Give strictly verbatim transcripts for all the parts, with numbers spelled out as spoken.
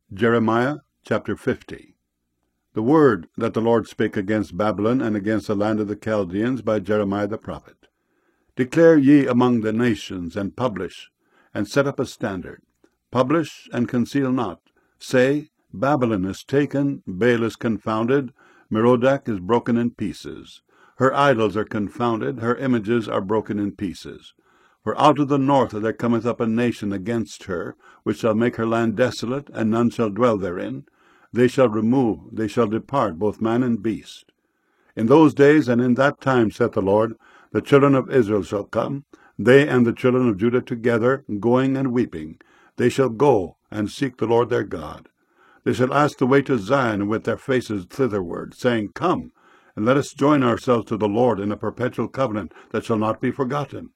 Jeremiah chapter fifty. The word that the Lord spake against Babylon and against the land of the Chaldeans by Jeremiah the prophet. Declare ye among the nations, and publish, and set up a standard. Publish, and conceal not. Say, Babylon is taken, Baal is confounded, Merodach is broken in pieces. Her idols are confounded, her images are broken in pieces. For out of the north there cometh up a nation against her, which shall make her land desolate, and none shall dwell therein. They shall remove, they shall depart, both man and beast. In those days and in that time, saith the Lord, the children of Israel shall come, they and the children of Judah together, going and weeping. They shall go and seek the Lord their God. They shall ask the way to Zion with their faces thitherward, saying, Come, and let us join ourselves to the Lord in a perpetual covenant that shall not be forgotten.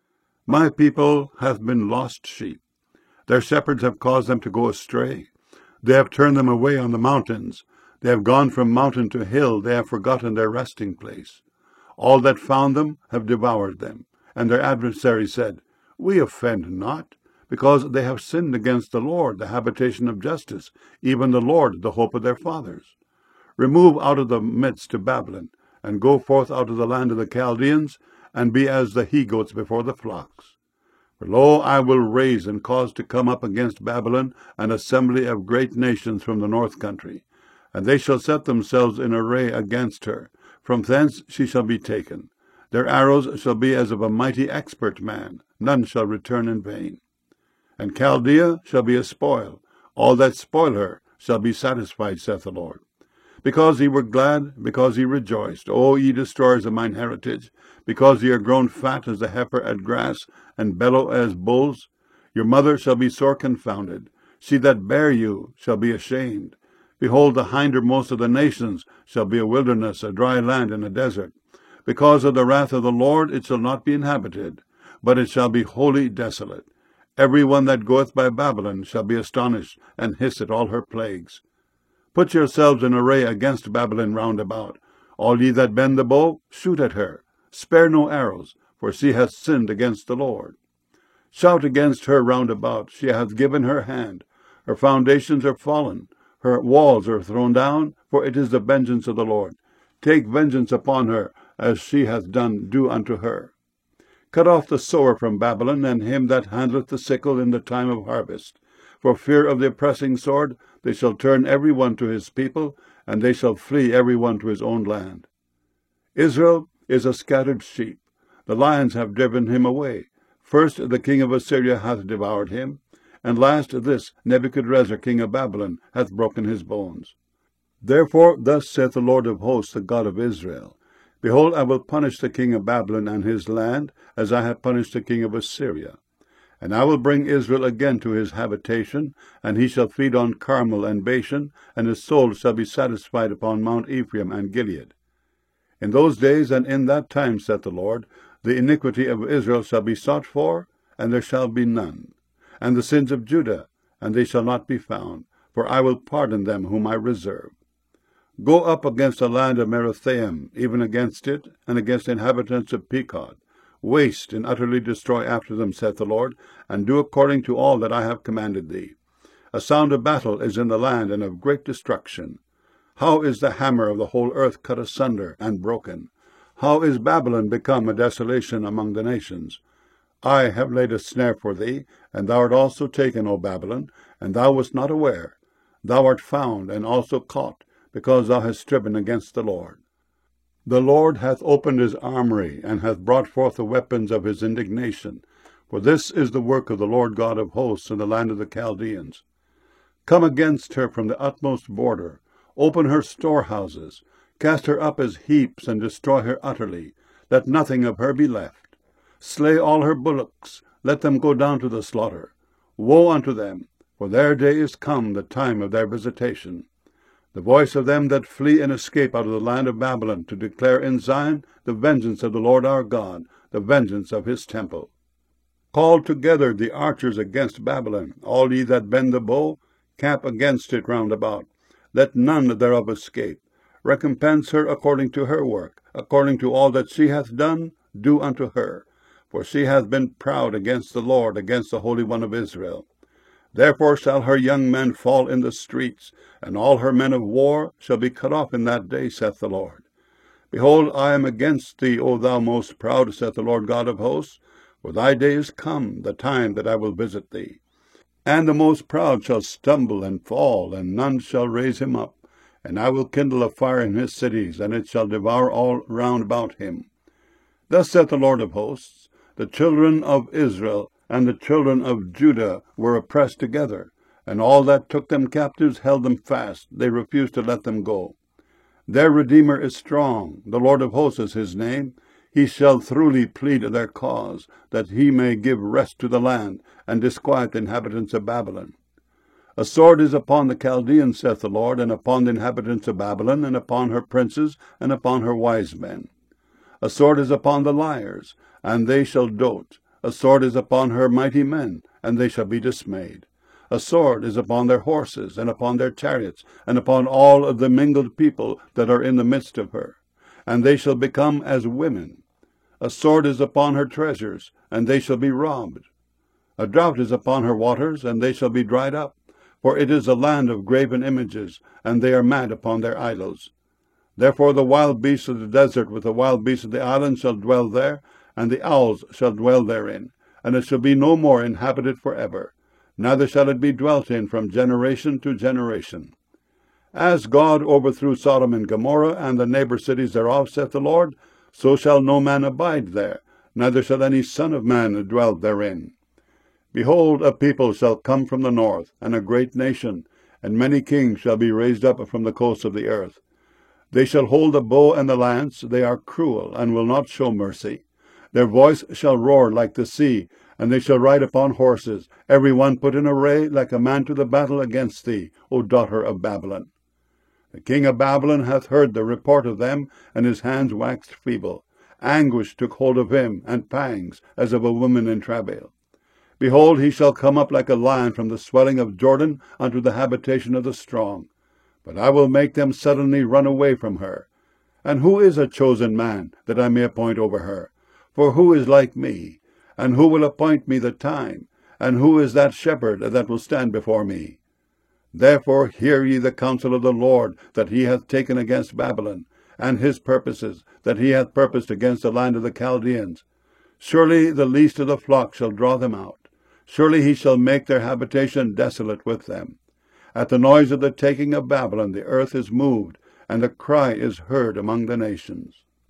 My people hath been lost sheep. Their shepherds have caused them to go astray. They have turned them away on the mountains. They have gone from mountain to hill. They have forgotten their resting place. All that found them have devoured them. And their adversaries said, We offend not, because they have sinned against the Lord, the habitation of justice, even the Lord, the hope of their fathers. Remove out of the midst to Babylon, and go forth out of the land of the Chaldeans, and be as the he-goats before the flocks. For lo, I will raise and cause to come up against Babylon an assembly of great nations from the north country, and they shall set themselves in array against her. From thence she shall be taken. Their arrows shall be as of a mighty expert man. None shall return in vain. And Chaldea shall be a spoil. All that spoil her shall be satisfied, saith the Lord. Because ye were glad, because ye rejoiced, O ye destroyers of mine heritage, because ye are grown fat as the heifer at grass, and bellow as bulls, your mother shall be sore confounded. She that bare you shall be ashamed. Behold, the hindermost of the nations shall be a wilderness, a dry land, and a desert. Because of the wrath of the Lord it shall not be inhabited, but it shall be wholly desolate. Every one that goeth by Babylon shall be astonished, and hiss at all her plagues. Put yourselves in array against Babylon round about. All ye that bend the bow, shoot at her. Spare no arrows, for she hath sinned against the Lord. Shout against her round about. She hath given her hand. Her foundations are fallen. Her walls are thrown down, for it is the vengeance of the Lord. Take vengeance upon her, as she hath done, do unto her. Cut off the sower from Babylon, and him that handleth the sickle in the time of harvest. For fear of the oppressing sword, they shall turn every one to his people, and they shall flee every one to his own land. Israel is a scattered sheep. The lions have driven him away. First the king of Assyria hath devoured him, and last this Nebuchadrezzar king of Babylon hath broken his bones. Therefore thus saith the Lord of hosts, the God of Israel, Behold, I will punish the king of Babylon and his land, as I have punished the king of Assyria. And I will bring Israel again to his habitation, and he shall feed on Carmel and Bashan, and his soul shall be satisfied upon Mount Ephraim and Gilead. In those days and in that time, saith the Lord, the iniquity of Israel shall be sought for, and there shall be none. And the sins of Judah, and they shall not be found, for I will pardon them whom I reserve. Go up against the land of Merathaim, even against it, and against the inhabitants of Pekod. Waste and utterly destroy after them, saith the Lord, and do according to all that I have commanded thee. A sound of battle is in the land, and of great destruction. How is the hammer of the whole earth cut asunder and broken? How is Babylon become a desolation among the nations? I have laid a snare for thee, and thou art also taken, O Babylon, and thou wast not aware. Thou art found, and also caught, because thou hast striven against the Lord. The Lord hath opened his armory, and hath brought forth the weapons of his indignation. For this is the work of the Lord God of hosts in the land of the Chaldeans. Come against her from the utmost border. Open her storehouses. Cast her up as heaps, and destroy her utterly. Let nothing of her be left. Slay all her bullocks. Let them go down to the slaughter. Woe unto them, for their day is come, the time of their visitation. The voice of them that flee and escape out of the land of Babylon, to declare in Zion the vengeance of the Lord our God, the vengeance of his temple. Call together the archers against Babylon, all ye that bend the bow, camp against it round about. Let none thereof escape. Recompense her according to her work, according to all that she hath done, do unto her. For she hath been proud against the Lord, against the Holy One of Israel. Therefore shall her young men fall in the streets, and all her men of war shall be cut off in that day, saith the Lord. Behold, I am against thee, O thou most proud, saith the Lord God of hosts, for thy day is come, the time that I will visit thee. And the most proud shall stumble and fall, and none shall raise him up. And I will kindle a fire in his cities, and it shall devour all round about him. Thus saith the Lord of hosts, the children of Israel and the children of Judah were oppressed together, and all that took them captives held them fast. They refused to let them go. Their Redeemer is strong, the Lord of hosts is his name. He shall throughly plead their cause, that he may give rest to the land, and disquiet the inhabitants of Babylon. A sword is upon the Chaldeans, saith the Lord, and upon the inhabitants of Babylon, and upon her princes, and upon her wise men. A sword is upon the liars, and they shall dote. A sword is upon her mighty men, and they shall be dismayed. A sword is upon their horses, and upon their chariots, and upon all of the mingled people that are in the midst of her. And they shall become as women. A sword is upon her treasures, and they shall be robbed. A drought is upon her waters, and they shall be dried up. For it is a land of graven images, and they are mad upon their idols. Therefore the wild beasts of the desert with the wild beasts of the island shall dwell there, and the owls shall dwell therein, and it shall be no more inhabited for ever, neither shall it be dwelt in from generation to generation. As God overthrew Sodom and Gomorrah, and the neighbor cities thereof, saith the Lord, so shall no man abide there, neither shall any son of man dwell therein. Behold, a people shall come from the north, and a great nation, and many kings shall be raised up from the coasts of the earth. They shall hold the bow and the lance, they are cruel, and will not show mercy. Their voice shall roar like the sea, and they shall ride upon horses, every one put in array like a man to the battle against thee, O daughter of Babylon. The king of Babylon hath heard the report of them, and his hands waxed feeble. Anguish took hold of him, and pangs, as of a woman in travail. Behold, he shall come up like a lion from the swelling of Jordan unto the habitation of the strong. But I will make them suddenly run away from her. And who is a chosen man, that I may appoint over her? For who is like me? And who will appoint me the time? And who is that shepherd that will stand before me? Therefore hear ye the counsel of the Lord, that he hath taken against Babylon, and his purposes, that he hath purposed against the land of the Chaldeans. Surely the least of the flock shall draw them out. Surely he shall make their habitation desolate with them. At the noise of the taking of Babylon the earth is moved, and a cry is heard among the nations.